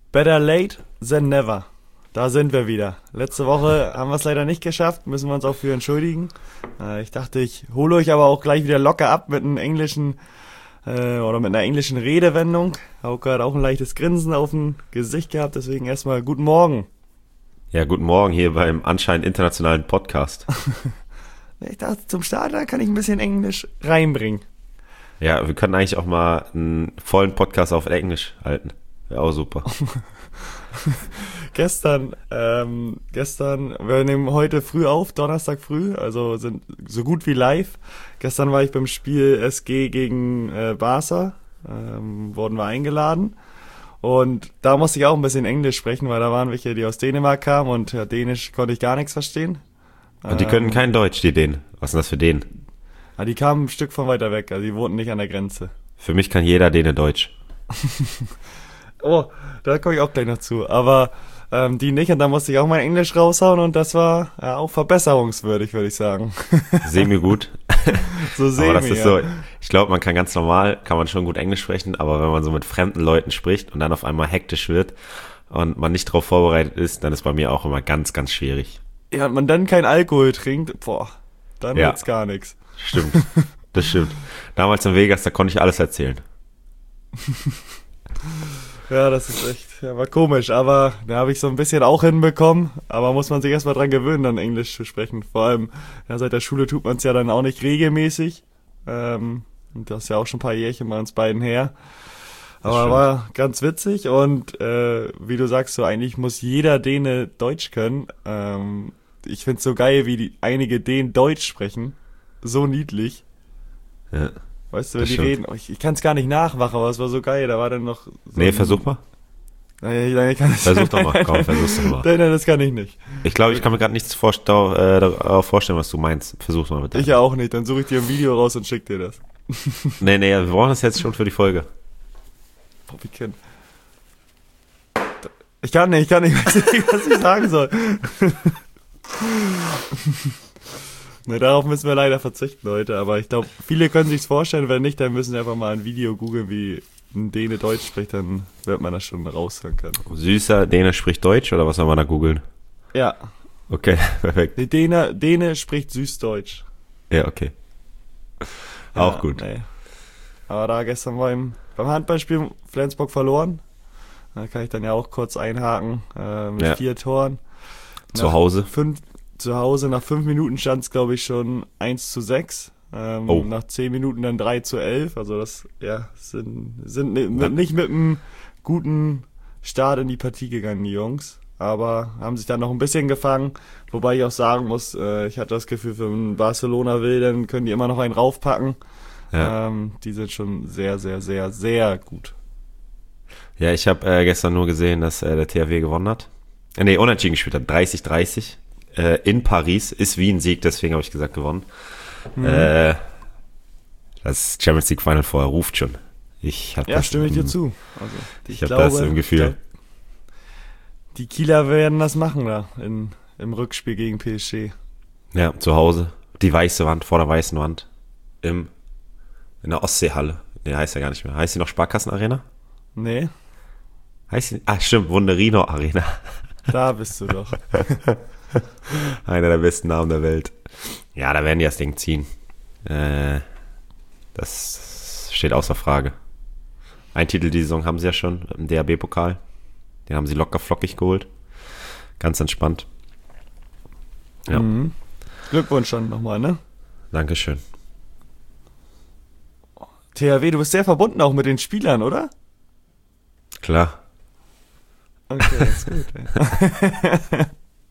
Better late than never. Da sind wir wieder. Letzte Woche haben wir es leider nicht geschafft, müssen wir uns auch für entschuldigen. Ich dachte, ich hole euch aber auch gleich wieder locker ab mit einem englischen oder mit einer englischen Redewendung. Hauke hat auch ein leichtes Grinsen auf dem Gesicht gehabt, deswegen erstmal guten Morgen. Ja, guten Morgen hier beim anscheinend internationalen Podcast. Ich dachte, zum Start da kann ich ein bisschen Englisch reinbringen. Ja, wir können eigentlich auch mal einen vollen Podcast auf Englisch halten. Wäre auch super. Gestern, wir nehmen heute früh auf, Donnerstag früh, also sind so gut wie live. Gestern war ich beim Spiel SG gegen Barca, wurden wir eingeladen. Und da musste ich auch ein bisschen Englisch sprechen, weil da waren welche, die aus Dänemark kamen und Dänisch konnte ich gar nichts verstehen. Und die können kein Deutsch, die Dänen. Was ist denn das für Dänen? Die kamen ein Stück von weiter weg, also die wohnten nicht an der Grenze. Für mich kann jeder Däne Deutsch. Oh, da komme ich auch gleich noch zu. Aber die nicht, und da musste ich auch mein Englisch raushauen und das war ja auch verbesserungswürdig, würde ich sagen. Semi gut. So semi, aber das ist ja. so, ich glaube, man kann schon gut Englisch sprechen, aber wenn man so mit fremden Leuten spricht und dann auf einmal hektisch wird und man nicht darauf vorbereitet ist, dann ist bei mir auch immer ganz, ganz schwierig. Ja, und man dann kein Alkohol trinkt, dann Ja. wird's gar nichts. Stimmt, das stimmt. Damals in Vegas, da konnte ich alles erzählen. Ja, das ist echt, war komisch, aber da habe ich so ein bisschen auch hinbekommen, aber muss man sich erstmal dran gewöhnen, dann Englisch zu sprechen. Vor allem, seit der Schule tut man es ja dann auch nicht regelmäßig. Und das ist ja auch schon ein paar Jährchen bei uns beiden her. Aber war ganz witzig und wie du sagst, so eigentlich muss jeder Däne Deutsch können. Ich find's so geil, wie einige Dänen Deutsch sprechen. So niedlich. Ja. Weißt du, wenn Das die stimmt. reden, ich kann es gar nicht nachmachen, aber es war so geil, da war dann noch so Nee, versuch mal. Nein, ich kann es Versuch doch mal, komm, versuch's doch mal. Nein, das kann ich nicht. Ich glaube, ich kann mir gerade nichts darauf vorstellen, was du meinst. Versuch's mal bitte. Ich ja auch nicht, dann suche ich dir ein Video raus und schick dir das. Nee, wir brauchen das jetzt schon für die Folge. Ich kann nicht, weiß nicht, was ich sagen soll. Ne, darauf müssen wir leider verzichten heute, aber ich glaube, viele können sich's vorstellen, wenn nicht, dann müssen wir einfach mal ein Video googeln, wie ein Däne Deutsch spricht, dann wird man das schon raushören können. Süßer Däne spricht Deutsch oder was soll man da googeln? Ja, Okay, perfekt. die Däne spricht Süßdeutsch. Ja, okay. Auch gut. Nee. Aber da gestern beim Handballspiel Flensburg verloren, da kann ich dann ja auch kurz einhaken, mit 4 Toren. Zu Hause? Zu Hause, nach 5 Minuten stand es, glaube ich, schon 1:6. Nach 10 Minuten dann 3:11. Also das, sind nicht mit einem guten Start in die Partie gegangen, die Jungs. Aber haben sich dann noch ein bisschen gefangen. Wobei ich auch sagen muss, ich hatte das Gefühl, wenn Barcelona will, dann können die immer noch einen raufpacken. Ja, Die sind schon sehr, sehr, sehr, sehr gut. ja, ich habe gestern nur gesehen, dass der THW gewonnen hat. Unentschieden gespielt hat. 30-30. In Paris. Ist wie ein Sieg, deswegen habe ich gesagt gewonnen. Das Champions League Final vorher ruft schon. Stimme ich dir zu. Also, Ich habe das im Gefühl. Die Kieler werden das machen da im Rückspiel gegen PSG. Ja, zu Hause. Die weiße Wand, vor der weißen Wand. In der Ostseehalle. Nee, heißt ja gar nicht mehr. Heißt die noch Sparkassenarena? Nee, Stimmt, Wunderino Arena. da bist du doch. Einer der besten Namen der Welt. Ja, da werden die das Ding ziehen. Das steht außer Frage. Ein Titel die Saison haben sie ja schon im DHB-Pokal. Den haben sie locker flockig geholt. Ganz entspannt. Ja. Mhm. Glückwunsch dann nochmal, ne? Dankeschön. THW, du bist sehr verbunden auch mit den Spielern, oder? Klar. Okay, das ist gut. Ey.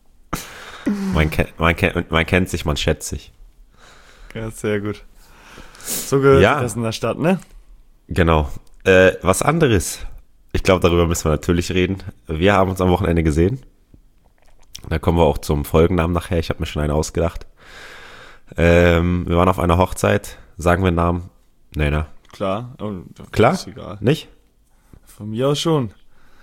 Man kennt sich, man schätzt sich. Ja, sehr gut. So gehört Ja. das in der Stadt, ne? Genau. Was anderes. Ich glaube, darüber müssen wir natürlich reden. Wir haben uns am Wochenende gesehen. Da kommen wir auch zum Folgennamen nachher. Ich habe mir schon einen ausgedacht. Wir waren auf einer Hochzeit. Sagen wir einen Namen? Nee, ne? Klar. Oh, Klar? ist egal. Nicht? Von mir aus schon.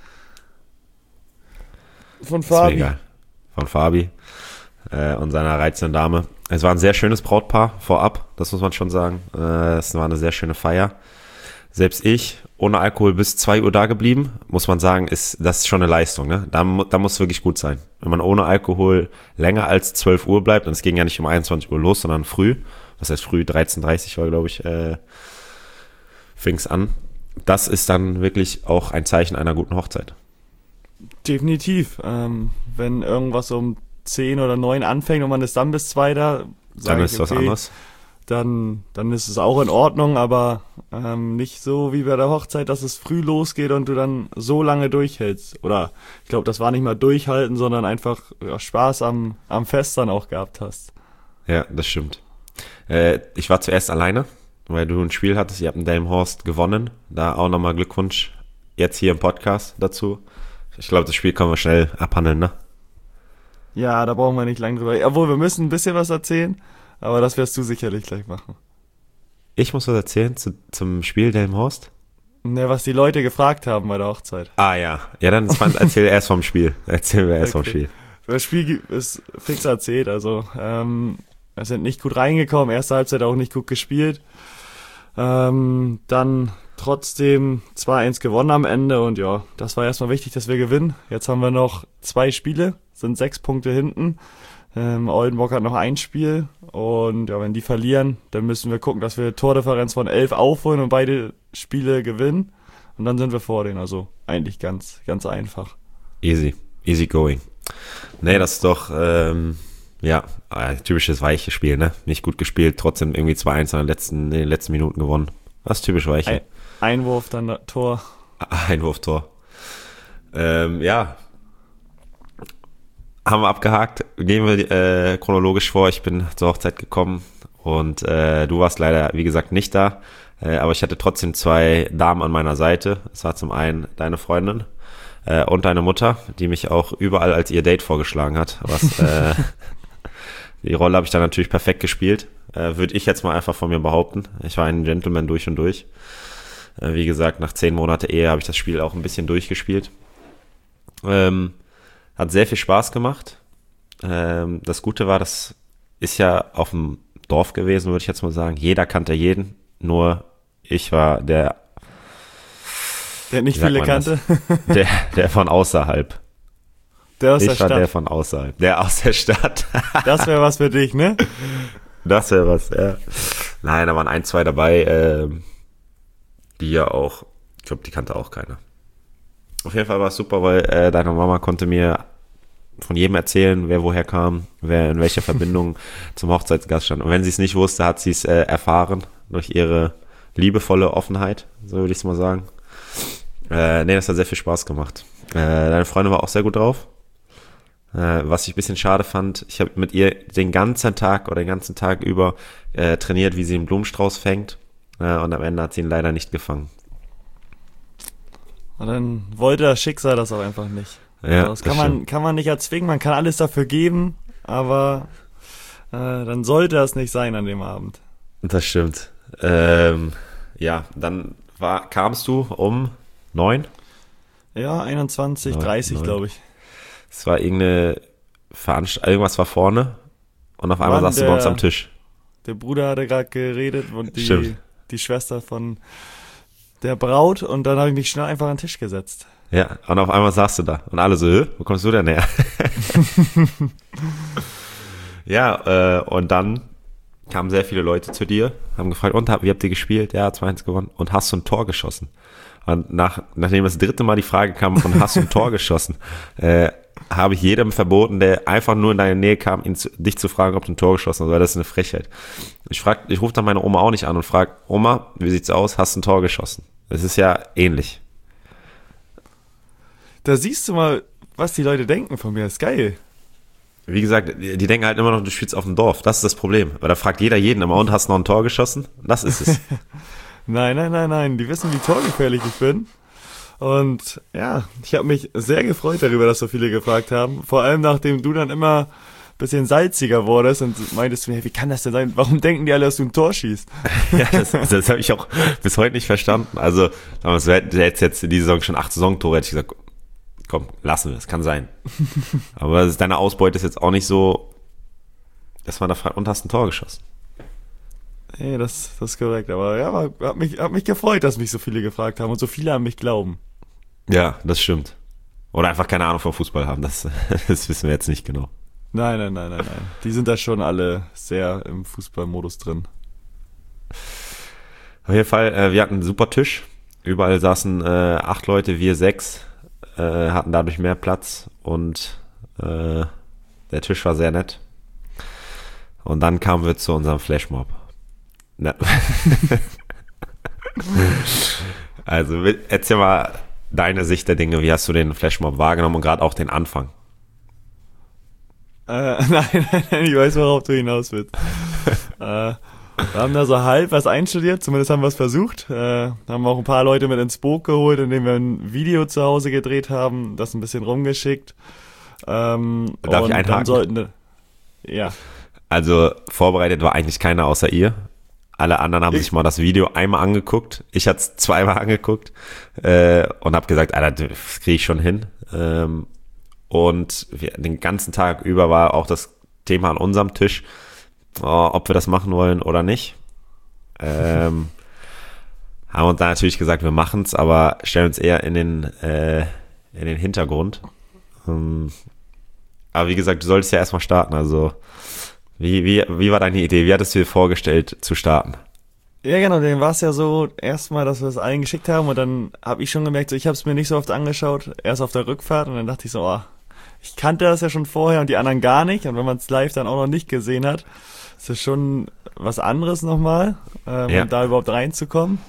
Von Ist mir Fabi. egal. Von Fabi und seiner reizenden Dame. Es war ein sehr schönes Brautpaar vorab, das muss man schon sagen. Es war eine sehr schöne Feier. selbst ich, ohne Alkohol bis 2 Uhr da geblieben, muss man sagen, das ist schon eine Leistung, ne? Da muss es wirklich gut sein. Wenn man ohne Alkohol länger als 12 Uhr bleibt, und es ging ja nicht um 21 Uhr los, sondern früh, was heißt früh, 13:30 war, glaube ich, fing's an. Das ist dann wirklich auch ein Zeichen einer guten Hochzeit. Definitiv. Wenn irgendwas um 10 oder 9 anfängt und man ist dann bis 2 da, Dann ist was anderes. Dann ist es auch in Ordnung, aber nicht so wie bei der Hochzeit, dass es früh losgeht und du dann so lange durchhältst. Oder ich glaube, das war nicht mal durchhalten, sondern einfach Spaß am Fest dann auch gehabt hast. Ja, das stimmt. Ich war zuerst alleine, weil du ein Spiel hattest. Ihr habt in Delmenhorst gewonnen. Da auch nochmal Glückwunsch jetzt hier im Podcast dazu. Ich glaube, das Spiel können wir schnell abhandeln, ne? Ja, da brauchen wir nicht lange drüber. Obwohl, wir müssen ein bisschen was erzählen, aber das wirst du sicherlich gleich machen. Ich muss was erzählen zum Spiel Delmenhorst. Ne, was die Leute gefragt haben bei der Hochzeit. Ah ja. Ja, dann erzähl erst vom Spiel. Erzählen wir erst vom Spiel. Das Spiel ist fix erzählt, also wir sind nicht gut reingekommen, erste Halbzeit auch nicht gut gespielt. Dann trotzdem 2-1 gewonnen am Ende und ja, das war erstmal wichtig, dass wir gewinnen. Jetzt haben wir noch 2 Spiele, sind 6 Punkte hinten. Oldenburg hat noch ein Spiel und ja, wenn die verlieren, dann müssen wir gucken, dass wir Tordifferenz von 11 aufholen und beide Spiele gewinnen und dann sind wir vor denen, also eigentlich ganz, ganz einfach. Easy going. Nee, das ist doch, typisches weiche Spiel, ne? Nicht gut gespielt, trotzdem irgendwie 2-1 in den letzten Minuten gewonnen. Das ist typisch weiche. Einwurf, dann Tor. Einwurf-Tor. Haben wir abgehakt. Gehen wir chronologisch vor. Ich bin zur Hochzeit gekommen und du warst leider, wie gesagt, nicht da. Aber ich hatte trotzdem 2 Damen an meiner Seite. Es war zum einen deine Freundin und deine Mutter, die mich auch überall als ihr Date vorgeschlagen hat. Die Rolle habe ich dann natürlich perfekt gespielt. Würde ich jetzt mal einfach von mir behaupten. Ich war ein Gentleman durch und durch. Wie gesagt, nach 10 Monate Ehe habe ich das Spiel auch ein bisschen durchgespielt. Hat sehr viel Spaß gemacht. Das Gute war, das ist ja auf dem Dorf gewesen, würde ich jetzt mal sagen. Jeder kannte jeden, nur ich war der nicht viele kannte. Der von außerhalb. Der aus der Stadt. Ich war Stadt. der von außerhalb. Der aus der Stadt. Das wäre was für dich, ne? Das wäre was, ja. Nein, da waren 1, 2 dabei, die ja auch, ich glaube, die kannte auch keiner. Auf jeden Fall war es super, weil deine Mama konnte mir von jedem erzählen, wer woher kam, wer in welcher Verbindung zum Hochzeitsgast stand. Und wenn sie es nicht wusste, hat sie es erfahren durch ihre liebevolle Offenheit, so würde ich es mal sagen. Das hat sehr viel Spaß gemacht. Deine Freundin war auch sehr gut drauf. Was ich ein bisschen schade fand, ich habe mit ihr den ganzen Tag über trainiert, wie sie einen Blumenstrauß fängt. Und am Ende hat sie ihn leider nicht gefangen. Und dann wollte das Schicksal das auch einfach nicht. Ja, das kann man nicht erzwingen, man kann alles dafür geben, aber dann sollte das nicht sein an dem Abend. Das stimmt. Dann kamst du um 9? Ja, 21:30, glaube ich. Es war irgendeine Veranstaltung, irgendwas war vorne und auf einmal saß du bei uns am Tisch. Der Bruder hatte gerade geredet und die Schwester von der Braut und dann habe ich mich schnell einfach an den Tisch gesetzt. Ja, und auf einmal saßt du da und alle so, wo kommst du denn her? Ja, und dann kamen sehr viele Leute zu dir, haben gefragt, wie habt ihr gespielt? Ja, 2-1 gewonnen. Und hast du ein Tor geschossen? Und nachdem das 3. Mal die Frage kam, und hast du ein Tor geschossen, habe ich jedem verboten, der einfach nur in deine Nähe kam, dich zu fragen, ob du ein Tor geschossen hast, weil das ist eine Frechheit. Ich rufe dann meine Oma auch nicht an und frage, Oma, wie sieht's aus, hast du ein Tor geschossen? Das ist ja ähnlich. Da siehst du mal, was die Leute denken von mir, das ist geil. Wie gesagt, die denken halt immer noch, du spielst auf dem Dorf, das ist das Problem. Weil da fragt jeder jeden immer, und hast du noch ein Tor geschossen? Das ist es. Nein, die wissen, wie torgefährlich ich bin. Und ja, ich habe mich sehr gefreut darüber, dass so viele gefragt haben. Vor allem, nachdem du dann immer ein bisschen salziger wurdest und meintest du mir, wie kann das denn sein? Warum denken die alle, dass du ein Tor schießt? Ja, das habe ich auch bis heute nicht verstanden. Also, du hättest jetzt in dieser Saison schon 8 Saisontore, hätte ich gesagt, komm, lassen wir, es kann sein. Aber deine Ausbeute ist jetzt auch nicht so, dass man da fragt, und hast ein Tor geschossen. Nee, das ist korrekt. Aber ja, hat mich gefreut, dass mich so viele gefragt haben und so viele an mich glauben. Ja, das stimmt. Oder einfach keine Ahnung vom Fußball haben, das wissen wir jetzt nicht genau. Nein. Die sind da schon alle sehr im Fußballmodus drin. Auf jeden Fall, wir hatten einen super Tisch. Überall saßen 8 Leute, wir 6, hatten dadurch mehr Platz und der Tisch war sehr nett. Und dann kamen wir zu unserem Flashmob. Na. Also erzähl mal deine Sicht der Dinge. Wie hast du den Flashmob wahrgenommen und gerade auch den Anfang? Nein, ich weiß, worauf du hinaus willst. Wir haben da so halb was einstudiert, zumindest haben wir es versucht. Haben auch ein paar Leute mit ins Boot geholt, indem wir ein Video zu Hause gedreht haben, das ein bisschen rumgeschickt. Darf und ich einhaken? dann sollten, ja. Also vorbereitet war eigentlich keiner außer ihr. Alle anderen haben sich mal das Video einmal angeguckt. Ich hatte es zweimal angeguckt und habe gesagt, Alter, das kriege ich schon hin. Und den ganzen Tag über war auch das Thema an unserem Tisch, ob wir das machen wollen oder nicht. Haben uns da natürlich gesagt, wir machen es, aber stellen uns eher in den Hintergrund. Aber wie gesagt, du solltest ja erstmal starten. Also wie war deine Idee? Wie hattest du dir vorgestellt zu starten? Ja, genau, dann war es ja so, erstmal, dass wir es allen geschickt haben und dann habe ich schon gemerkt, so, ich habe es mir nicht so oft angeschaut, erst auf der Rückfahrt und dann dachte ich so, ich kannte das ja schon vorher und die anderen gar nicht und wenn man es live dann auch noch nicht gesehen hat, ist das schon was anderes nochmal, um da überhaupt reinzukommen.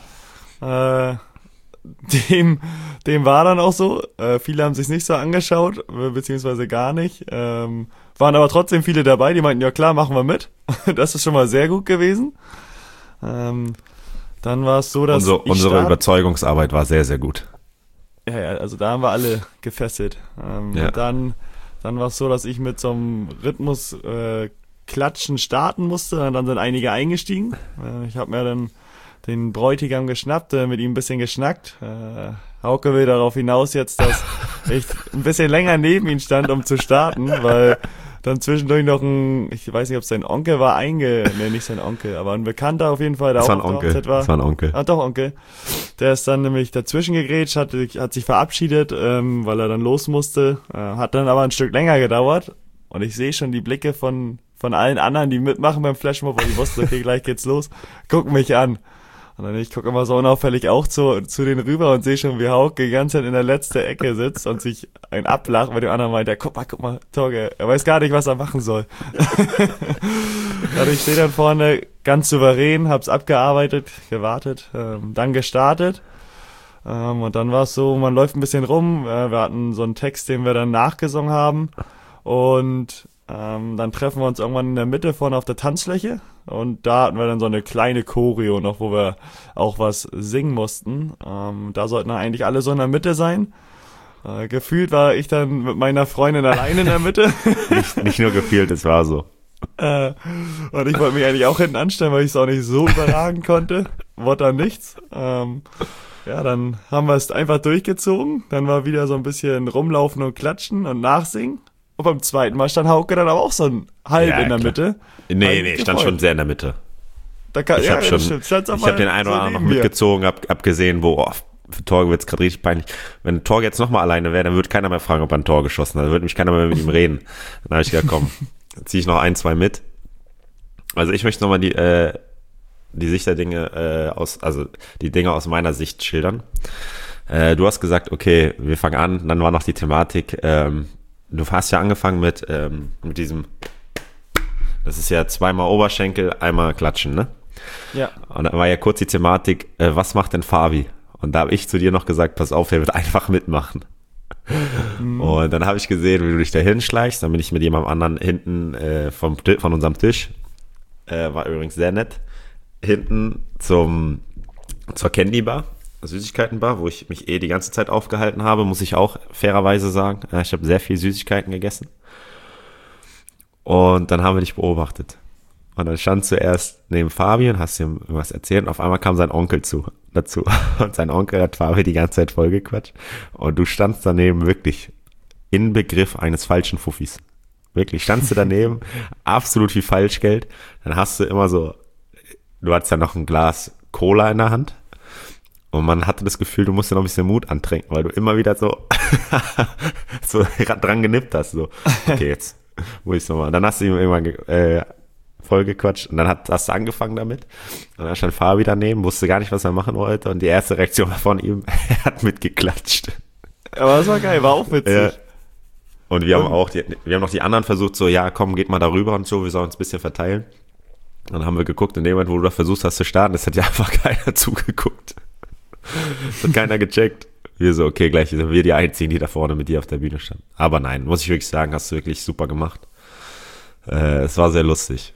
Dem war dann auch so. Viele haben sich nicht so angeschaut, beziehungsweise gar nicht. Waren aber trotzdem viele dabei, die meinten, ja klar, machen wir mit. Das ist schon mal sehr gut gewesen. Dann war es so, dass unsere Überzeugungsarbeit war sehr, sehr gut. Ja, also da haben wir alle gefesselt. Und dann war es so, dass ich mit so einem Rhythmus Klatschen starten musste. Und dann sind einige eingestiegen. Ich habe mir dann den Bräutigam geschnappt, mit ihm ein bisschen geschnackt. Hauke will darauf hinaus jetzt, dass ich ein bisschen länger neben ihm stand, um zu starten, weil dann zwischendurch noch ich weiß nicht, ob es sein Onkel war, nee, nicht sein Onkel, aber ein Bekannter auf jeden Fall, der das auch war ein Onkel. Das war ein Onkel. Ah, doch, Onkel. Der ist dann nämlich dazwischen gegrätscht, hat sich verabschiedet, weil er dann los musste, hat dann aber ein Stück länger gedauert und ich sehe schon die Blicke von allen anderen, die mitmachen beim Flashmob, weil die wussten, okay, gleich geht's los, gucken mich an. Und dann ich gucke immer so unauffällig auch zu denen rüber und sehe schon, wie Hauke die ganze Zeit in der letzten Ecke sitzt und sich ein ablacht, weil dem anderen meint, ja, guck mal, Torge, er weiß gar nicht, was er machen soll. Also ich stehe dann vorne ganz souverän, hab's abgearbeitet, gewartet, dann gestartet. Und dann war es so, man läuft ein bisschen rum, wir hatten so einen Text, den wir dann nachgesungen haben und dann treffen wir uns irgendwann in der Mitte vorne auf der Tanzfläche und da hatten wir dann so eine kleine Choreo noch, wo wir auch was singen mussten. Da sollten eigentlich alle so in der Mitte sein. Gefühlt war ich dann mit meiner Freundin allein in der Mitte. nicht nur gefühlt, es war so. Und ich wollte mich eigentlich auch hinten anstellen, weil ich es auch nicht so überragen konnte. Wurde dann nichts. Dann haben wir es einfach durchgezogen. Dann war wieder so ein bisschen rumlaufen und klatschen und nachsingen. Und beim zweiten Mal stand Hauke dann aber auch so halb in der Mitte. Nee, stand schon sehr in der Mitte. Ich habe den einen oder anderen noch mitgezogen, hab gesehen, für Torge wird's gerade richtig peinlich. Wenn Torge jetzt nochmal alleine wäre, dann würde keiner mehr fragen, ob er ein Tor geschossen hat. Dann würde mich keiner mehr mit ihm reden. Dann habe ich gedacht, komm, dann ziehe ich noch 1, 2 mit. Also ich möchte nochmal die Sicht der Dinge also die Dinge aus meiner Sicht schildern. Du hast gesagt, okay, wir fangen an. Dann war noch die Thematik, du hast ja angefangen mit diesem, das ist ja 2-mal Oberschenkel, einmal klatschen, ne? Ja. Und dann war ja kurz die Thematik, was macht denn Fabi? Und da habe ich zu dir noch gesagt, pass auf, der wird einfach mitmachen. Und dann habe ich gesehen, wie du dich da hinschleichst. Dann bin ich mit jemandem anderen hinten von unserem Tisch, war übrigens sehr nett, hinten zur Candy Bar, Süßigkeitenbar, wo ich mich die ganze Zeit aufgehalten habe, muss ich auch fairerweise sagen. Ich habe sehr viel Süßigkeiten gegessen. Und dann haben wir dich beobachtet. Und dann standst du erst neben Fabi und hast ihm irgendwas erzählt und auf einmal kam sein Onkel dazu. Und sein Onkel hat Fabi die ganze Zeit vollgequatscht. Und du standst daneben wirklich in Begriff eines falschen Fuffis. Wirklich, standst du daneben, absolut wie Falschgeld. Dann hast du immer so du hattest ja noch ein Glas Cola in der Hand und man hatte das Gefühl, du musst dir noch ein bisschen Mut antrinken, weil du immer wieder so, so dran genippt hast, so, okay, jetzt muss ich's nochmal. Dann hast du ihm irgendwann voll gequatscht und dann hast du angefangen damit und dann stand Fabi daneben, wusste gar nicht, was er machen wollte und die erste Reaktion von ihm, er hat mitgeklatscht. Aber das war geil, war auch witzig. Ja. Und wir haben noch die anderen versucht, so, ja, komm, geht mal darüber und so, wir sollen uns ein bisschen verteilen. Dann haben wir geguckt, in dem Moment, wo du da versucht hast zu starten, das hat ja einfach keiner zugeguckt. Das hat keiner gecheckt. Wir so, okay, gleich sind wir die Einzigen, die da vorne mit dir auf der Bühne standen. Aber nein, muss ich wirklich sagen, hast du wirklich super gemacht. Es war sehr lustig.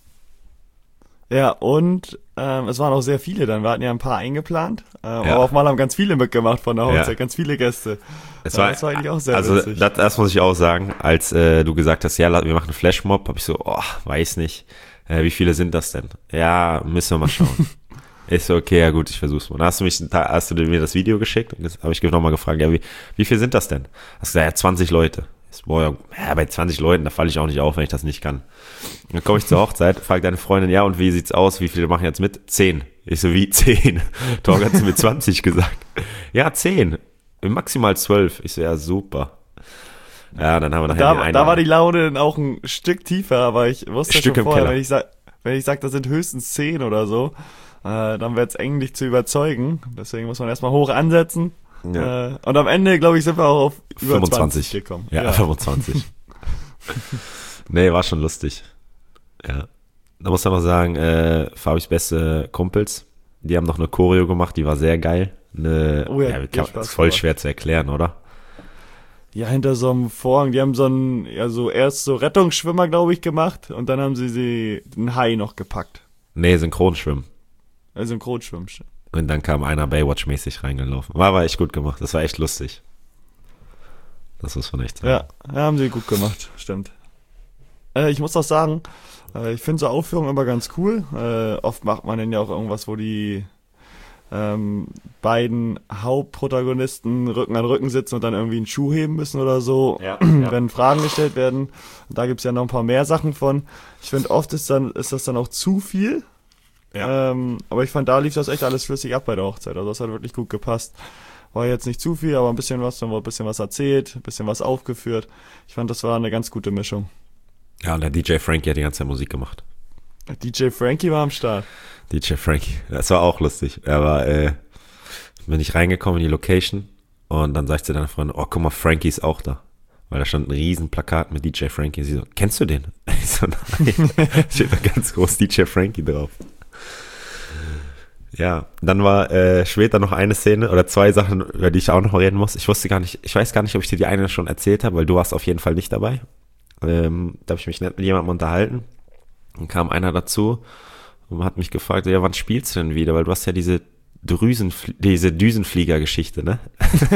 Ja, und es waren auch sehr viele dann. Wir hatten ja ein paar eingeplant. Aber auf einmal haben ganz viele mitgemacht von der Hochzeit, ganz viele Gäste. Das war eigentlich auch sehr witzig. Das muss ich auch sagen, als du gesagt hast, ja, wir machen einen Flashmob, habe ich so, weiß nicht, wie viele sind das denn? Ja, müssen wir mal schauen. Ich so, okay, ja gut, ich versuch's mal. Dann hast du mir das Video geschickt und jetzt habe ich nochmal gefragt, ja, wie viel sind das denn? Hast du gesagt, ja, 20 Leute. Ja, bei 20 Leuten, da falle ich auch nicht auf, wenn ich das nicht kann. Dann komme ich zur Hochzeit, frage deine Freundin, ja, und wie sieht's aus? Wie viele machen jetzt mit? 10. Ich so, wie 10? Torge hat mir 20 gesagt. Ja, 10. Maximal 12. Ich so, ja, super. Ja, dann haben wir nachher da war die Laune dann auch ein Stück tiefer, aber ich wusste schon vorher, wenn ich sag, das sind höchstens 10 oder so, dann wird's eng, dich zu überzeugen. Deswegen muss man erstmal hoch ansetzen. Ja. Und am Ende, glaube ich, sind wir auch auf über 25 gekommen. Ja, 25. Nee, war schon lustig. Ja. Da muss man noch sagen, Fabis beste Kumpels, die haben noch eine Choreo gemacht, die war sehr geil. Ist voll schwer zu erklären, oder? Ja, hinter so einem Vorhang, die haben erst so Rettungsschwimmer, glaube ich, gemacht und dann haben sie den Hai noch gepackt. Nee, Synchronschwimmen. Synchronschwimmen. Und dann kam einer Baywatch-mäßig reingelaufen. War echt gut gemacht. Das war echt lustig. Das muss man echt sagen. Ja, haben sie gut gemacht. Stimmt. Ich muss auch sagen, ich finde so Aufführungen immer ganz cool. Oft macht man dann ja auch irgendwas, wo die beiden Hauptprotagonisten Rücken an Rücken sitzen und dann irgendwie einen Schuh heben müssen oder so, wenn Fragen gestellt werden. Und da gibt's ja noch ein paar mehr Sachen von. Ich finde, oft ist das dann auch zu viel. Ja. Aber ich fand, da lief das echt alles flüssig ab bei der Hochzeit. Also das hat wirklich gut gepasst. War jetzt nicht zu viel, aber ein bisschen was, dann wurde ein bisschen was erzählt, ein bisschen was aufgeführt. Ich fand, das war eine ganz gute Mischung. Ja, und der DJ Frankie hat die ganze Zeit Musik gemacht. DJ Frankie war am Start. DJ Frankie, das war auch lustig. Bin ich reingekommen in die Location und dann sag ich zu deiner Freundin, oh, guck mal, Frankie ist auch da. Weil da stand ein riesen Plakat mit DJ Frankie. Sie so, kennst du den? Ich so, nein. Steht da ganz groß DJ Frankie drauf. Ja, dann war später noch eine Szene oder zwei Sachen, über die ich auch noch reden muss. Ich weiß gar nicht, ob ich dir die eine schon erzählt habe, weil du warst auf jeden Fall nicht dabei. Da habe ich mich nett mit jemandem unterhalten. Dann kam einer dazu und hat mich gefragt, ja, wann spielst du denn wieder? Weil du hast ja diese Düsenflieger-Geschichte, ne?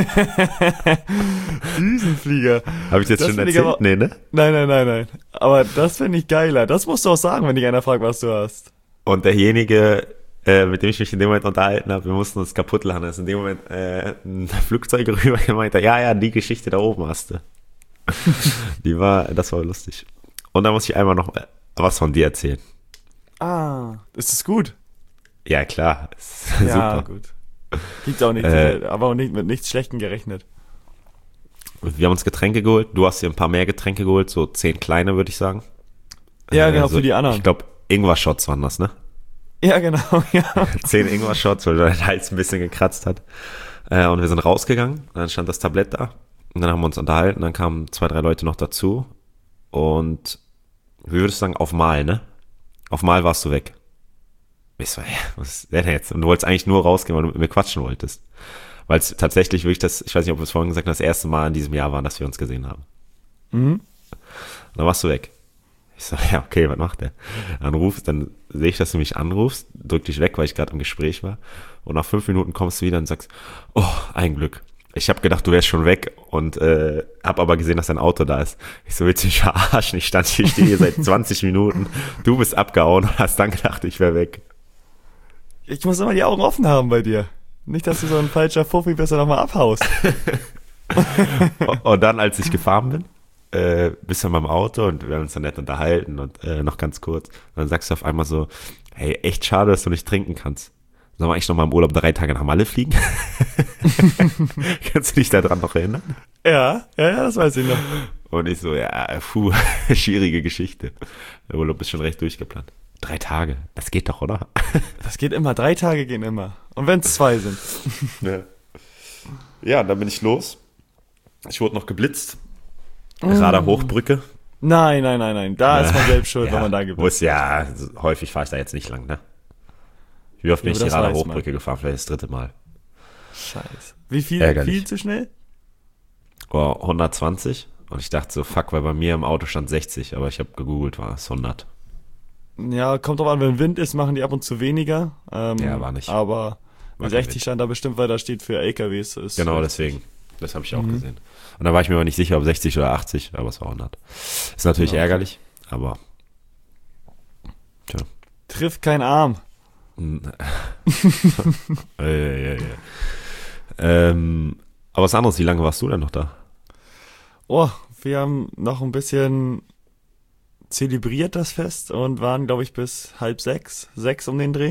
Düsenflieger. Habe ich das schon erzählt? Nee, ne? Nein. Aber das finde ich geiler. Das musst du auch sagen, wenn dich einer fragt, was du hast. Und derjenige, mit dem ich mich in dem Moment unterhalten habe, wir mussten uns kaputt lachen. Da ist in dem Moment ein Flugzeug rüber gemeint, ja, die Geschichte da oben hast du. Das war lustig. Und da muss ich einmal noch was von dir erzählen. Ist es gut? Ja, klar. Ja, super. Gut. Gibt auch nichts, aber auch nicht mit nichts Schlechtem gerechnet. Wir haben uns Getränke geholt. Du hast dir ein paar mehr Getränke geholt, so 10 kleine, würde ich sagen. Ja, genau, für die anderen. Ich glaube, Ingwer-Shots waren das, ne? Ja, genau, ja. 10 Ingwer-Shots, weil dein Hals ein bisschen gekratzt hat. Und wir sind rausgegangen, dann stand das Tablett da. Und dann haben wir uns unterhalten, dann kamen 2, 3 Leute noch dazu. Und wie würdest du sagen, auf Mal, ne? Auf Mal warst du weg. Ich so, was ist denn jetzt? Und du wolltest eigentlich nur rausgehen, weil du mit mir quatschen wolltest. Weil es tatsächlich wirklich ich weiß nicht, ob wir es vorhin gesagt haben, das erste Mal in diesem Jahr war, dass wir uns gesehen haben. Mhm. Und dann warst du weg. Ich so, ja, okay, was macht der? Dann sehe ich, dass du mich anrufst, drück dich weg, weil ich gerade im Gespräch war. Und nach 5 Minuten kommst du wieder und sagst, oh, ein Glück. Ich habe gedacht, du wärst schon weg und habe aber gesehen, dass dein Auto da ist. Ich so, willst du mich verarschen? Ich stehe hier seit 20 Minuten. Du bist abgehauen und hast dann gedacht, ich wäre weg. Ich muss immer die Augen offen haben bei dir. Nicht, dass du so ein falscher Fuffi bist und nochmal abhaust. Und dann, als ich gefahren bin, bist du in meinem Auto und wir haben uns dann nett unterhalten und noch ganz kurz. Und dann sagst du auf einmal so, hey, echt schade, dass du nicht trinken kannst. Sollen wir eigentlich noch mal im Urlaub 3 Tage nach Malle fliegen? Kannst du dich daran noch erinnern? Ja, das weiß ich noch. Und ich so, ja, schwierige Geschichte. Der Urlaub ist schon recht durchgeplant. 3 Tage, das geht doch, oder? Das geht immer, 3 Tage gehen immer. Und wenn es 2 sind. Ja, dann bin ich los. Ich wurde noch geblitzt. Rader Hochbrücke. Nein. Da ist man selbst schuld, wenn man da gibt. Häufig fahre ich da jetzt nicht lang, ne? Wie oft bin ich die Rader Hochbrücke gefahren? Vielleicht das 3. Mal. Scheiße. Wie viel? Ärgerlich. Viel zu schnell? 120. Und ich dachte so, fuck, weil bei mir im Auto stand 60, aber ich habe gegoogelt, war es 100. Ja, kommt drauf an, wenn Wind ist, machen die ab und zu weniger. War nicht. Aber 60 stand da bestimmt, weil da steht für LKWs. Genau, deswegen. Das habe ich auch gesehen. Und da war ich mir aber nicht sicher, ob 60 oder 80, aber es war 100. Ist natürlich ärgerlich, aber tja. Trifft kein Arm. Aber was anderes, wie lange warst du denn noch da? Oh, wir haben noch ein bisschen zelebriert das Fest und waren, glaube ich, bis 5:30, 6 um den Dreh.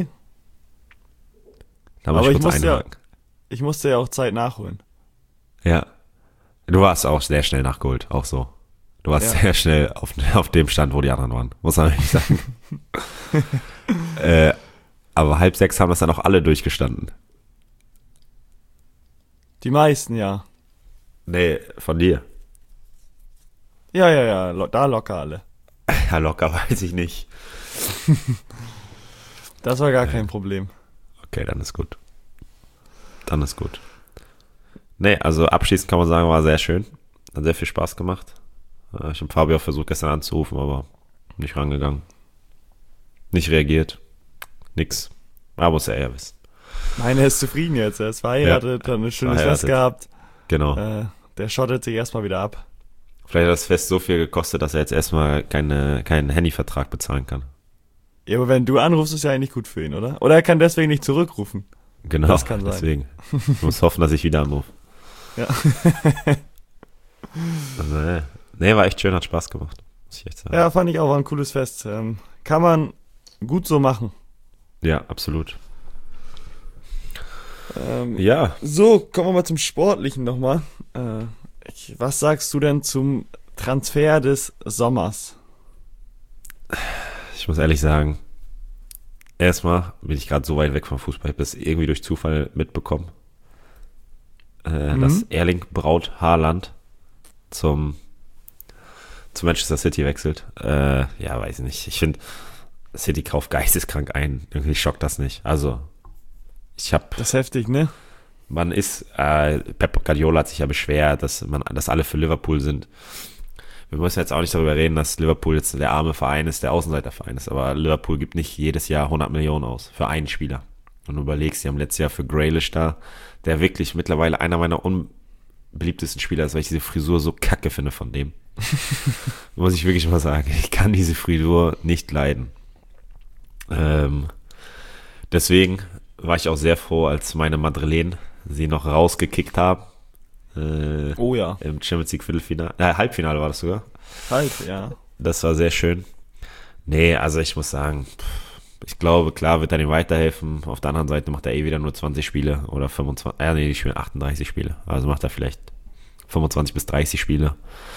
Da muss Aber ich musste ja auch Zeit nachholen. Ja. Du warst auch sehr schnell nachgeholt, auch so. Du warst sehr schnell auf dem Stand, wo die anderen waren, muss man nicht sagen. Aber 5:30 haben das dann auch alle durchgestanden. Die meisten, ja. Nee, von dir. Ja, da locker alle. Ja, locker weiß ich nicht. Das war gar kein Problem. Okay, dann ist gut. Nee, also abschließend kann man sagen, war sehr schön. Hat sehr viel Spaß gemacht. Ich habe Fabio versucht gestern anzurufen, aber nicht rangegangen. Nicht reagiert. Nix. Aber muss er ja wissen. Meine ist zufrieden jetzt. Er ist verheiratet, hat ein schönes Fest gehabt. Genau. Der schottet sich erstmal wieder ab. Vielleicht hat das Fest so viel gekostet, dass er jetzt erstmal keinen Handyvertrag bezahlen kann. Ja, aber wenn du anrufst, ist ja eigentlich gut für ihn, oder? Oder er kann deswegen nicht zurückrufen. Genau, das kann sein. Deswegen. Ich muss hoffen, dass ich wieder anrufe. Ja. Also, nee, war echt schön, hat Spaß gemacht. Muss ich echt sagen. Ja, fand ich auch, war ein cooles Fest. Kann man gut so machen. Ja, absolut. Ja. So, kommen wir mal zum Sportlichen nochmal. Was sagst du denn zum Transfer des Sommers? Ich muss ehrlich sagen, erstmal bin ich gerade so weit weg vom Fußball, ich habe das irgendwie durch Zufall mitbekommen, dass Erling Braut Haaland zum Manchester City wechselt. Ja, weiß ich nicht. Ich finde, City kauft geisteskrank ein. Irgendwie schockt das nicht. Also, das ist heftig, ne? Pep Guardiola hat sich ja beschwert, dass alle für Liverpool sind. Wir müssen jetzt auch nicht darüber reden, dass Liverpool jetzt der arme Verein ist, der Außenseiterverein ist, aber Liverpool gibt nicht jedes Jahr 100 Millionen aus für einen Spieler. Und du überlegst, die haben letztes Jahr für Grealish da, der wirklich mittlerweile einer meiner unbeliebtesten Spieler ist, weil ich diese Frisur so kacke finde von dem. Muss ich wirklich mal sagen, ich kann diese Frisur nicht leiden. Deswegen war ich auch sehr froh, als meine Madrilen sie noch rausgekickt haben. Oh ja. Im Champions League Viertelfinale. Halbfinale war das sogar. Ja. Das war sehr schön. Nee, also ich muss sagen, ich glaube, klar wird er ihm weiterhelfen. Auf der anderen Seite macht er wieder nur 20 Spiele oder 25. Die spielen 38 Spiele. Also macht er vielleicht 25 bis 30 Spiele.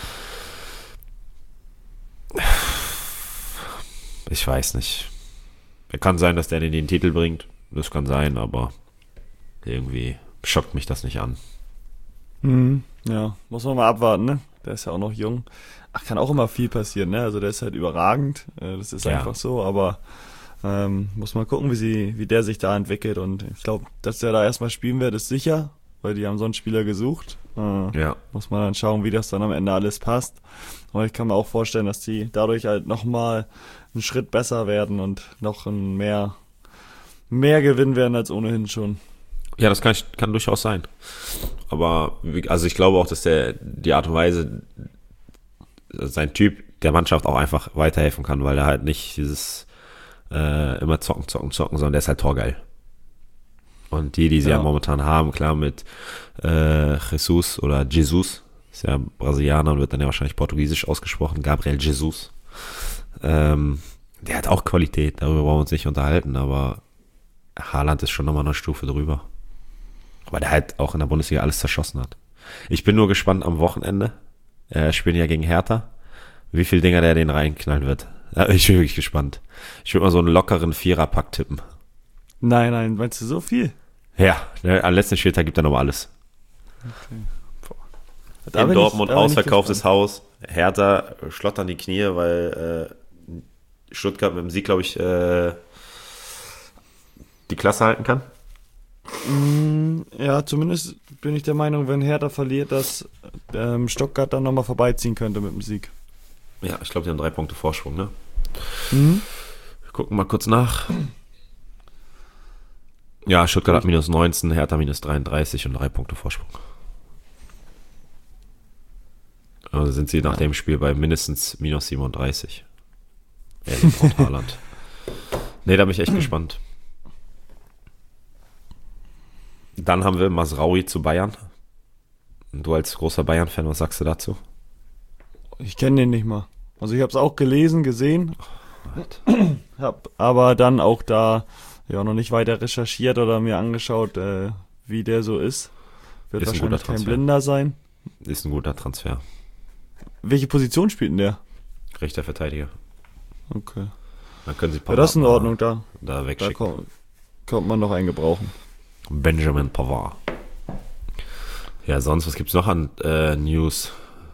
Ich weiß nicht. Kann sein, dass der den Titel bringt. Das kann sein, aber irgendwie schockt mich das nicht an. Ja, muss man mal abwarten, ne? Der ist ja auch noch jung. Kann auch immer viel passieren, ne? Also der ist halt überragend. Das ist einfach so, aber muss mal gucken, wie der sich da entwickelt. Und ich glaube, dass der da erstmal spielen wird, ist sicher, weil die haben so einen Spieler gesucht. Muss man dann schauen, wie das dann am Ende alles passt. Aber ich kann mir auch vorstellen, dass die dadurch halt nochmal einen Schritt besser werden und noch mehr gewinnen werden als ohnehin schon. Ja, das kann durchaus sein. Aber also ich glaube auch, dass die Art und Weise, sein Typ der Mannschaft auch einfach weiterhelfen kann, weil er halt nicht dieses immer zocken, sondern der ist halt torgeil. Und die sie ja momentan haben, klar mit Jesus, ist ja Brasilianer und wird dann ja wahrscheinlich portugiesisch ausgesprochen, Gabriel Jesus. Der hat auch Qualität, darüber wollen wir uns nicht unterhalten, aber Haaland ist schon nochmal eine Stufe drüber. Weil der halt auch in der Bundesliga alles zerschossen hat. Ich bin nur gespannt am Wochenende. Spielen ja gegen Hertha. Wie viele Dinger der den reinknallen wird. Ich bin wirklich gespannt. Ich würde mal so einen lockeren Viererpack tippen. Nein, meinst du so viel? Ja, am letzten Spieltag gibt er nochmal alles. Okay. In Dortmund ausverkauftes Haus. Hertha schlottern die Knie, weil Stuttgart mit dem Sieg, glaube ich, die Klasse halten kann. Ja, zumindest bin ich der Meinung, wenn Hertha verliert, dass Stuttgart dann nochmal vorbeiziehen könnte mit dem Sieg. Ja, ich glaube, die haben 3 Punkte Vorsprung, ne? Mhm. Wir gucken mal kurz nach. Ja, Stuttgart hat minus 19, Hertha minus 33 und 3 Punkte Vorsprung. Also sind sie nach dem Spiel bei mindestens minus 37. Erling Haaland. Ne, da bin ich echt gespannt. Dann haben wir Masraoui zu Bayern. Du als großer Bayern-Fan, was sagst du dazu? Ich kenne den nicht mal. Also ich habe es auch gelesen, gesehen, hab aber dann auch da ja noch nicht weiter recherchiert oder mir angeschaut, wie der so ist. Wird Ist ein wahrscheinlich guter kein Transfer. Blinder sein. Ist ein guter Transfer. Welche Position spielt denn der? Rechter Verteidiger. Okay. Dann können sie Ja, das ist in Ordnung, da wegschicken. kommt man noch einen gebrauchen. Benjamin Pavard. Ja, sonst, was gibt's noch an News?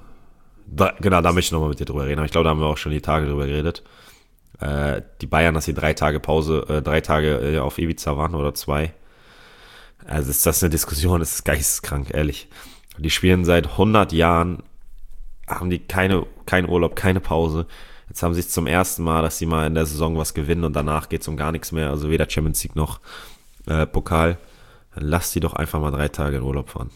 Da möchte ich nochmal mit dir drüber reden. Aber ich glaube, da haben wir auch schon die Tage drüber geredet. Die Bayern, dass sie 3 Tage Pause, 3 Tage auf Ibiza waren oder 2. Also ist das eine Diskussion, das ist geisteskrank, ehrlich. Die spielen seit 100 Jahren, haben die keinen Urlaub, keine Pause. Jetzt haben sie es zum ersten Mal, dass sie mal in der Saison was gewinnen und danach geht's um gar nichts mehr. Also weder Champions League noch Pokal. Dann lass die doch einfach mal 3 Tage in Urlaub fahren.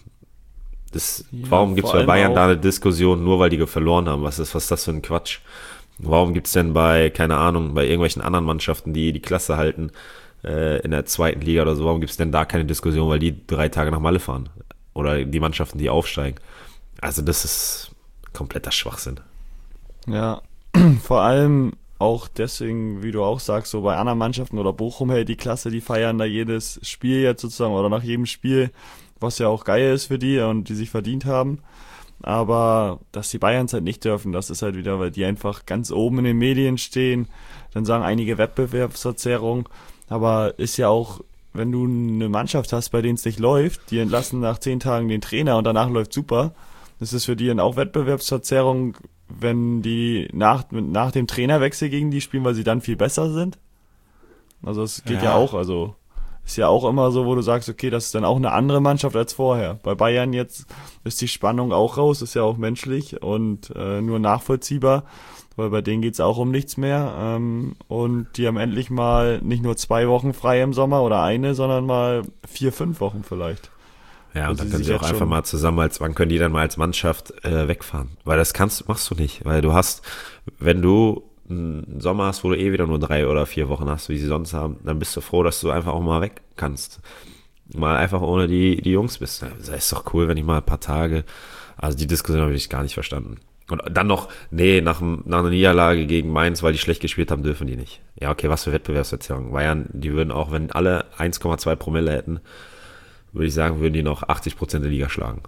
Warum gibt's bei Bayern da eine Diskussion, nur weil die verloren haben? Was ist das für ein Quatsch? Warum gibt's denn bei, keine Ahnung, bei irgendwelchen anderen Mannschaften, die die Klasse halten, in der 2. Liga oder so, warum gibt's denn da keine Diskussion, weil die 3 Tage nach Malle fahren? Oder die Mannschaften, die aufsteigen? Also das ist kompletter Schwachsinn. Ja, vor allem auch deswegen, wie du auch sagst, so bei anderen Mannschaften oder Bochum hält die Klasse, die feiern da jedes Spiel jetzt sozusagen oder nach jedem Spiel, was ja auch geil ist für die und die sich verdient haben. Aber dass die Bayerns halt nicht dürfen, das ist halt wieder, weil die einfach ganz oben in den Medien stehen. Dann sagen einige Wettbewerbsverzerrung. Aber ist ja auch, wenn du eine Mannschaft hast, bei denen es nicht läuft, die entlassen nach 10 Tagen den Trainer und danach läuft super. Das ist für die dann auch Wettbewerbsverzerrung, wenn die nach dem Trainerwechsel gegen die spielen, weil sie dann viel besser sind. Also es geht ja auch, also ist ja auch immer so, wo du sagst, okay, das ist dann auch eine andere Mannschaft als vorher. Bei Bayern jetzt ist die Spannung auch raus, ist ja auch menschlich und nur nachvollziehbar, weil bei denen geht's auch um nichts mehr. Und die haben endlich mal nicht nur 2 Wochen frei im Sommer oder eine, sondern mal 4, 5 Wochen vielleicht. Ja, und dann können sie auch einfach mal zusammen wann können die dann mal als Mannschaft wegfahren? Weil das machst du nicht. Weil du hast, wenn du einen Sommer hast, wo du wieder nur 3 oder 4 Wochen hast, wie sie sonst haben, dann bist du froh, dass du einfach auch mal weg kannst. Mal einfach ohne die Jungs bist. Das ist doch cool, wenn ich mal ein paar Tage, also die Diskussion habe ich gar nicht verstanden. Und dann noch, nach einer Niederlage gegen Mainz, weil die schlecht gespielt haben, dürfen die nicht. Ja, okay, was für Wettbewerbsverzerrung. Bayern, die würden auch, wenn alle 1,2 Promille hätten, würde ich sagen, würden die noch 80% der Liga schlagen.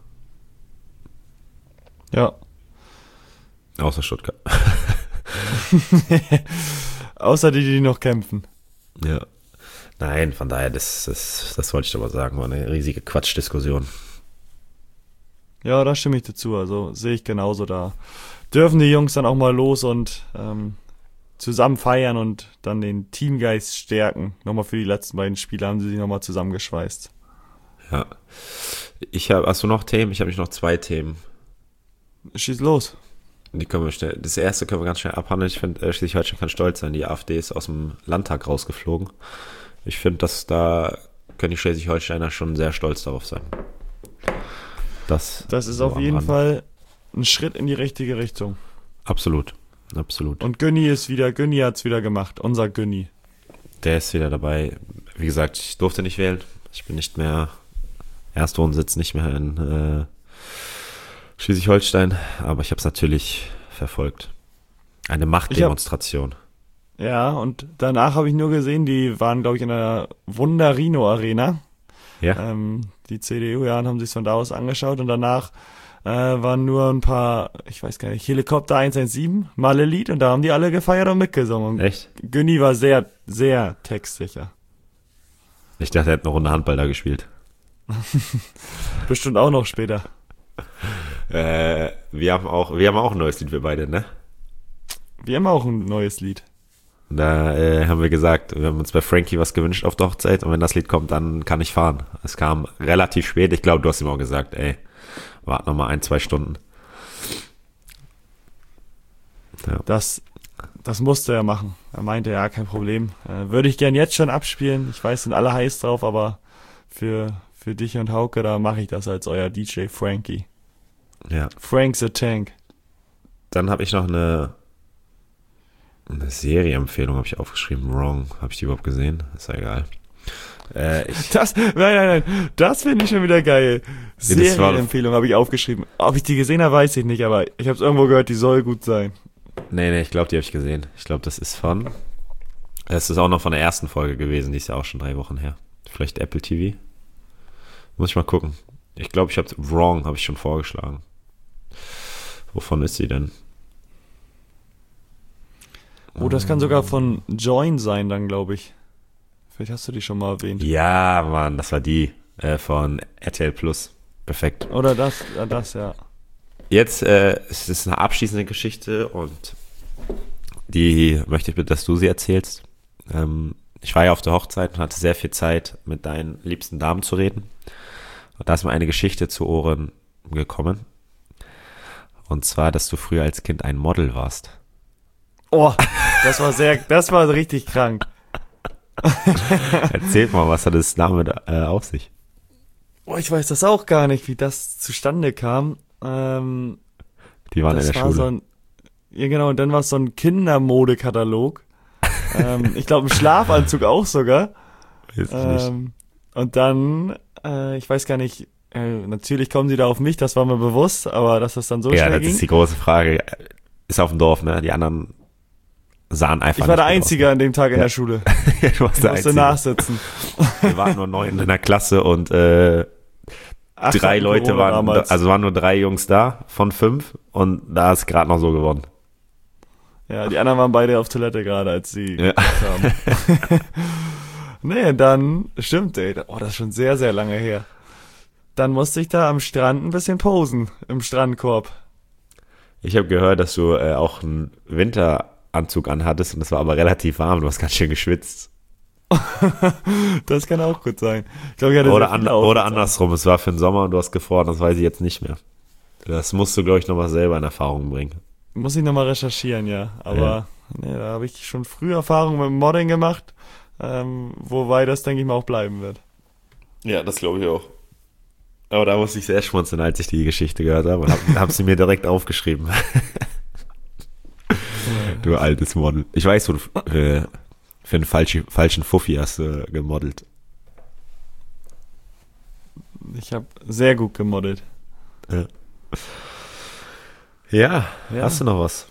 Ja. Außer Stuttgart. Außer die noch kämpfen. Ja. Nein, von daher, das wollte ich doch mal sagen, war eine riesige Quatschdiskussion. Ja, da stimme ich dazu, also sehe ich genauso, da dürfen die Jungs dann auch mal los und zusammen feiern und dann den Teamgeist stärken. Nochmal für die letzten beiden Spiele haben sie sich nochmal zusammengeschweißt. Ja. Hast du noch Themen? Ich habe noch 2 Themen. Schieß los. Die können wir schnell, das erste können wir ganz schnell abhandeln. Ich finde, Schleswig-Holstein kann stolz sein. Die AfD ist aus dem Landtag rausgeflogen. Ich finde, dass da können die Schleswig-Holsteiner schon sehr stolz darauf sein. Das ist so auf jeden Fall ein Schritt in die richtige Richtung. Absolut. Und Günni hat's wieder gemacht. Unser Günni. Der ist wieder dabei. Wie gesagt, ich durfte nicht wählen. Ich bin nicht mehr Erstwohnsitz, nicht mehr in Schleswig-Holstein, aber ich habe es natürlich verfolgt. Eine Machtdemonstration. Ja, und danach habe ich nur gesehen, die waren, glaube ich, in der Wunderino Arena. Ja. Die CDU, ja, und haben sich von da aus angeschaut und danach waren nur ein paar, ich weiß gar nicht, Helikopter 117, Malle-Lied und da haben die alle gefeiert und mitgesungen. Und Echt? Günni war sehr, sehr textsicher. Ich dachte, er hätte eine Runde Handball da gespielt. Bestimmt auch noch später. Wir haben auch ein neues Lied, wir beide, ne? Wir haben auch ein neues Lied. Da haben wir gesagt, wir haben uns bei Frankie was gewünscht auf der Hochzeit und wenn das Lied kommt, dann kann ich fahren. Es kam relativ spät. Ich glaube, du hast ihm auch gesagt, ey, warte noch mal 1-2 Stunden. Ja. Das musste er machen. Er meinte, ja, kein Problem. Würde ich gern jetzt schon abspielen. Ich weiß, sind alle heiß drauf, aber für dich und Hauke, da mache ich das als euer DJ Frankie. Ja. Frank the Tank. Dann habe ich noch eine Serie-Empfehlung habe ich aufgeschrieben. Wrong. Habe ich die überhaupt gesehen? Ist ja egal. Nein. Das finde ich schon wieder geil. Serienempfehlung habe ich aufgeschrieben. Ob ich die gesehen habe, weiß ich nicht, aber ich habe es irgendwo gehört, die soll gut sein. Nee, ich glaube, die habe ich gesehen. Ich glaube, das ist es ist auch noch von der ersten Folge gewesen. Die ist ja auch schon 3 Wochen her. Vielleicht Apple TV? Muss ich mal gucken. Ich glaube, Wrong habe ich schon vorgeschlagen. Wovon ist sie denn? Oh, das kann sogar von Join sein dann, glaube ich. Vielleicht hast du die schon mal erwähnt. Ja, Mann, das war die von RTL Plus. Perfekt. Oder das, ja. Jetzt es ist eine abschließende Geschichte und die möchte ich bitte, dass du sie erzählst. Ich war ja auf der Hochzeit und hatte sehr viel Zeit, mit deinen liebsten Damen zu reden. Und da ist mir eine Geschichte zu Ohren gekommen. Und zwar, dass du früher als Kind ein Model warst. Oh, das war richtig krank. Erzählt mal, was hat es damit auf sich? Oh, ich weiß das auch gar nicht, wie das zustande kam. Die waren in der Schule. Ja genau, und dann war es so ein Kindermodekatalog. Ich glaube, ein Schlafanzug auch sogar. Weiß ich nicht. Und dann, ich weiß gar nicht, natürlich kommen sie da auf mich, das war mir bewusst, aber dass das dann so schnell ging. Ja, das ist die große Frage. Ist auf dem Dorf, ne? Die anderen sahen einfach. Ich war der Einzige an dem Tag in der Schule. Du warst der Einzige. nachsitzen. Wir waren nur 9 in der Klasse und 3 Leute waren, also waren nur 3 Jungs da von 5 und da ist gerade noch so geworden. Ja, die anderen waren beide auf Toilette gerade, als sie kamen. Nee, dann, stimmt, ey, das ist schon sehr, sehr lange her. Dann musste ich da am Strand ein bisschen posen, im Strandkorb. Ich habe gehört, dass du auch einen Winteranzug anhattest und es war aber relativ warm, du hast ganz schön geschwitzt. Das kann auch gut sein. Ich glaub, ich hatte oder andersrum, es war für den Sommer und du hast gefroren, das weiß ich jetzt nicht mehr. Das musst du, glaube ich, nochmal selber in Erfahrung bringen. Muss ich nochmal recherchieren, ja. Aber nee, da habe ich schon früh Erfahrungen mit dem Modding gemacht, wobei das, denke ich mal, auch bleiben wird. Ja, das glaube ich auch. Aber da musste ich sehr schmunzeln, als ich die Geschichte gehört habe und hab sie mir direkt aufgeschrieben. Du altes Model. Ich weiß, wo du für einen falschen Fuffi hast du gemodelt. Ich habe sehr gut gemodelt. Ja, hast du noch was?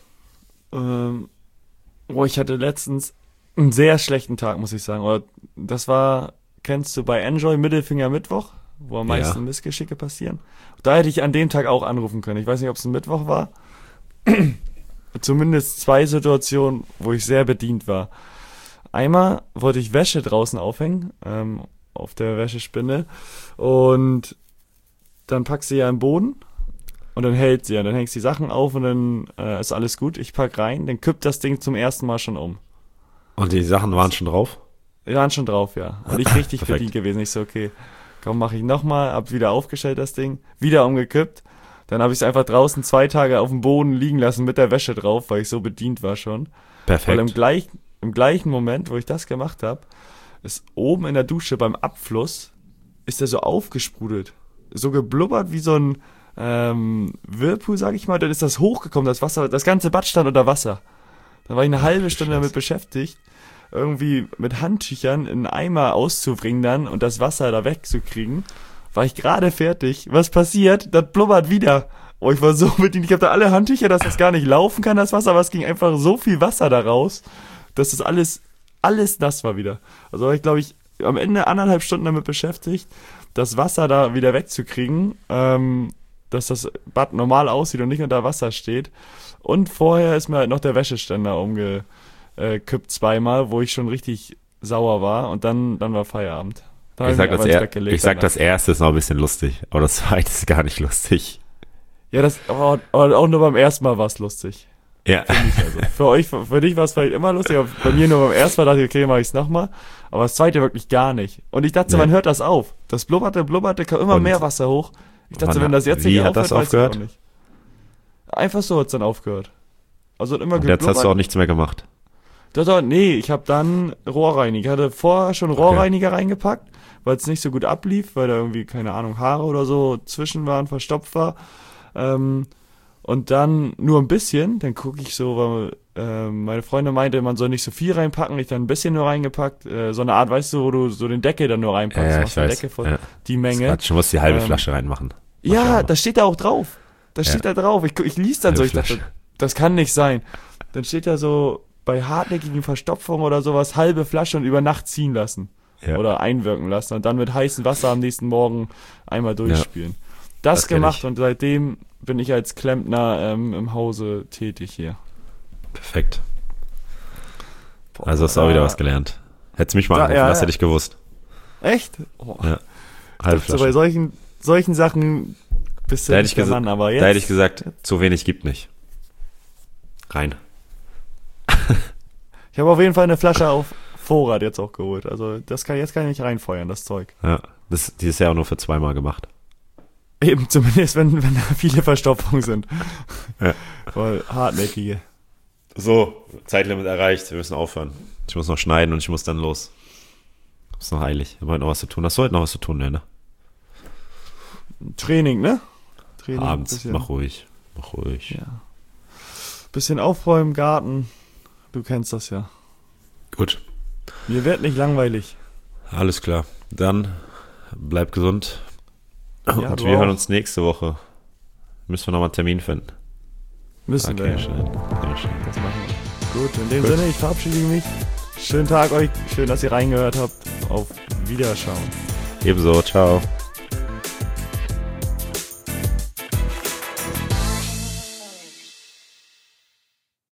Ich hatte letztens einen sehr schlechten Tag, muss ich sagen. Oder das war, kennst du bei Enjoy Mittelfinger Mittwoch, wo am meisten Missgeschicke passieren? Da hätte ich an dem Tag auch anrufen können. Ich weiß nicht, ob es ein Mittwoch war. Zumindest 2 Situationen, wo ich sehr bedient war. Einmal wollte ich Wäsche draußen aufhängen, auf der Wäschespinne, und dann packst sie ja im Boden und dann hält sie ja. Dann hängst die Sachen auf und dann ist alles gut. Ich pack rein, dann kippt das Ding zum ersten Mal schon um. Und die Sachen waren schon drauf? Die waren schon drauf, ja. Und ich richtig bedient gewesen. Ich so, okay, komm, mach ich nochmal, hab wieder aufgestellt das Ding, wieder umgekippt. Dann habe ich es einfach draußen 2 Tage auf dem Boden liegen lassen mit der Wäsche drauf, weil ich so bedient war schon. Perfekt. Weil im gleichen Moment, wo ich das gemacht habe, ist oben in der Dusche beim Abfluss, ist der so aufgesprudelt. So geblubbert wie so ein Whirlpool, sag ich mal. Dann ist das hochgekommen, das Wasser, das ganze Bad stand unter Wasser. Dann war ich eine halbe Stunde damit beschäftigt, irgendwie mit Handtüchern in einen Eimer auszubringen dann und das Wasser da wegzukriegen. War ich gerade fertig. Was passiert? Das blubbert wieder. Oh, ich war so bedient. Ich habe da alle Handtücher, dass das gar nicht laufen kann, das Wasser, aber es ging einfach so viel Wasser da raus. dass das alles nass war wieder. Also war ich, glaube ich, am Ende 1,5 Stunden damit beschäftigt, das Wasser da wieder wegzukriegen, dass das Bad normal aussieht und nicht unter Wasser steht. Und vorher ist mir halt noch der Wäscheständer umgekippt zweimal, wo ich schon richtig sauer war und dann war Feierabend. Ich sag, das erste ist noch ein bisschen lustig, aber das zweite ist gar nicht lustig. Ja, aber auch nur beim ersten Mal war es lustig. Ja. Also. Für dich war es vielleicht immer lustig, aber bei mir nur beim ersten Mal dachte ich, okay, mach ich's nochmal. Aber das zweite wirklich gar nicht. Und ich dachte, man hört das auf. Das blubberte, kam immer mehr Wasser hoch. Ich dachte, wenn das jetzt nicht aufhört, das aufgehört? Weiß ich auch nicht. Einfach so hat's dann aufgehört. Also hat immer und jetzt hast du auch nichts mehr gemacht. Nee, ich habe dann Rohrreiniger. Ich hatte vorher schon Rohrreiniger reingepackt, weil es nicht so gut ablief, weil da irgendwie, keine Ahnung, Haare oder so zwischen waren, verstopft war. Und dann nur ein bisschen, dann gucke ich so, weil meine Freundin meinte, man soll nicht so viel reinpacken, ich dann ein bisschen nur reingepackt. So eine Art, weißt du, wo du so den Deckel dann nur reinpackst. Ja, ich weiß. Deckel voll, die Menge. Quatsch, du musst die halbe Flasche reinmachen. Ja, das steht da auch drauf. Das steht da drauf. Ich lese dann so, ich dachte, das kann nicht sein. Dann steht da so, bei hartnäckigen Verstopfungen oder sowas, halbe Flasche und über Nacht ziehen lassen. Ja. Oder einwirken lassen und dann mit heißem Wasser am nächsten Morgen einmal durchspülen. Ja. Das gemacht und seitdem bin ich als Klempner im Hause tätig hier. Perfekt. Also hast du auch wieder was gelernt. Hättest mich mal angerufen, das hätte ich gewusst. Echt? Oh. Ja. Halbe Flasche. So bei solchen Sachen bist du nicht der Mann, aber jetzt... Da hätte ich gesagt, zu wenig gibt nicht. Rein. Ich habe auf jeden Fall eine Flasche auf Vorrat jetzt auch geholt. Also jetzt kann ich nicht reinfeuern, das Zeug. Ja, die ist ja auch nur für 2-mal gemacht. Eben, zumindest wenn da viele Verstopfungen sind. Ja. Voll hartnäckige. So, Zeitlimit erreicht, wir müssen aufhören. Ich muss noch schneiden und ich muss dann los. Ist noch eilig, wir haben heute noch was zu tun. Hast du heute noch was zu tun, ne? Training, ne? Training, abends, mach ruhig. Ja. Bisschen aufräumen, Garten. Du kennst das ja. Gut. Mir wird nicht langweilig. Alles klar. Dann bleib gesund. Ja, und wir hören uns nächste Woche. Müssen wir nochmal einen Termin finden. Müssen wir. Schön. Das machen wir. Gut, in dem Sinne, ich verabschiede mich. Schönen Tag euch. Schön, dass ihr reingehört habt. Auf Wiederschauen. Ebenso. Ciao.